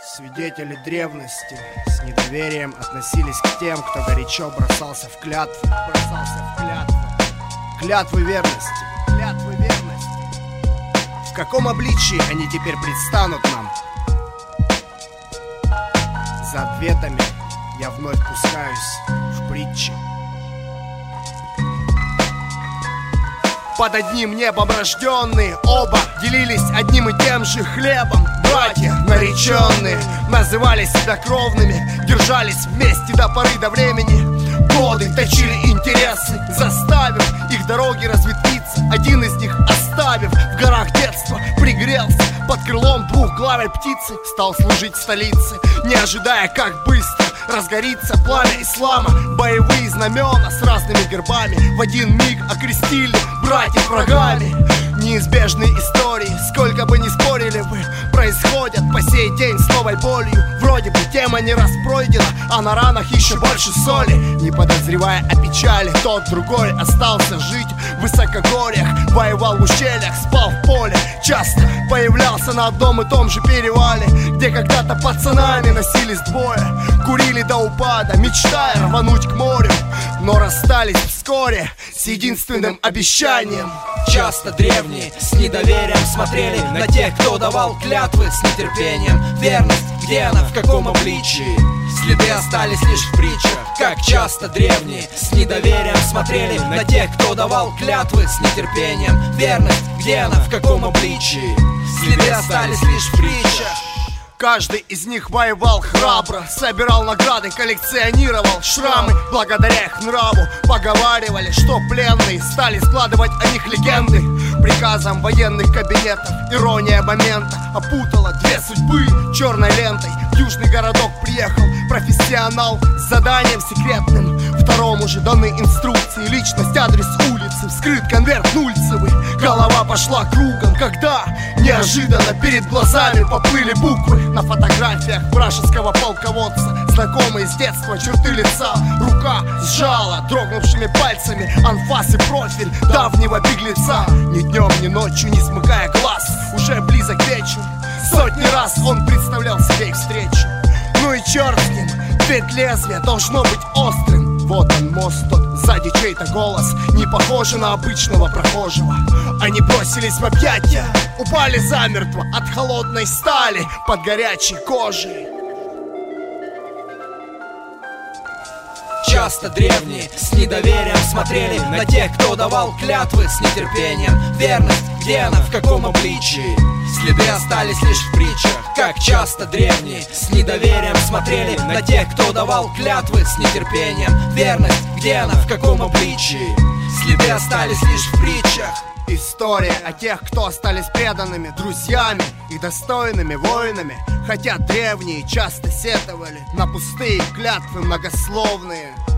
Свидетели древности с недоверием относились к тем, кто горячо бросался в клятвы. Клятвы верности. В каком обличии они теперь предстанут нам? За ответами я вновь пускаюсь в притчи. Под одним небом рожденные оба делились одним и тем же хлебом. Братья нареченные называли себя кровными, держались вместе до поры до времени. Годы точили интересы, заставив их дороги разветвиться. Один из них, оставив в горах детства, пригрелся под крылом двухглавой птицы. Стал служить в столице, не ожидая, как быстро разгорится пламя ислама. Боевые знамена с разными гербами в один миг окрестили братьев врагами. Неизбежные истории, сколько бы ни спорили вы, происходят по сей день с новой болью. Вроде бы тема не раз пройдена, а на ранах еще больше соли. Не подозревая о печали, тот другой остался жить в высокогорьях. Воевал в ущельях, спал в поле, часто появлялся на одном и том же перевале, где когда-то пацанами носились двое, курили до упада, мечтая рвануть к морю. Но расстались вскоре с единственным обещанием. Часто древние с недоверием смотрели на тех, кто давал клятвы с нетерпением. Верность, где она, в каком обличии? Следы остались лишь в притчах. Как часто древние с недоверием смотрели на тех, кто давал клятвы с нетерпением. Верность, где она, в каком обличии? Следы остались лишь в притчах. Каждый из них воевал храбро, собирал награды, коллекционировал шрамы. Благодаря их нраву поговаривали, что пленные стали складывать о них легенды. Приказом военных кабинетов ирония момента опутала две судьбы черной лентой. В южный городок приехал профессионал с заданием секретным. Второму же даны инструкции, личность, адрес улицы, вскрыт конверт нульцевый. Голова пошла кругом, когда неожиданно перед глазами поплыли буквы. На фотографиях вражеского полководца знакомые с детства черты лица. Рука сжала дрогнувшими пальцами анфас и профиль давнего беглеца. Ни днем, ни ночью, не смыкая глаз, уже близок вечер. Сотни раз он представлял себе их встречу. Ну и черт с ним, ведь лезвие должно быть острым. Вот он мост тот, сзади чей-то голос, не похожий на обычного прохожего. Они бросились в объятия, упали замертво от холодной стали под горячей кожей. Часто древние с недоверием смотрели на тех, кто давал клятвы с нетерпением. Верность, где она, в каком обличии? Следы остались лишь в притчах. Как часто древние с недоверием смотрели на тех, кто давал клятвы с нетерпением. Верность, где она, в каком обличии? Следы остались лишь в притчах. История о тех, кто остались преданными друзьями и достойными воинами. Хотя древние часто сетовали на пустые клятвы многословные.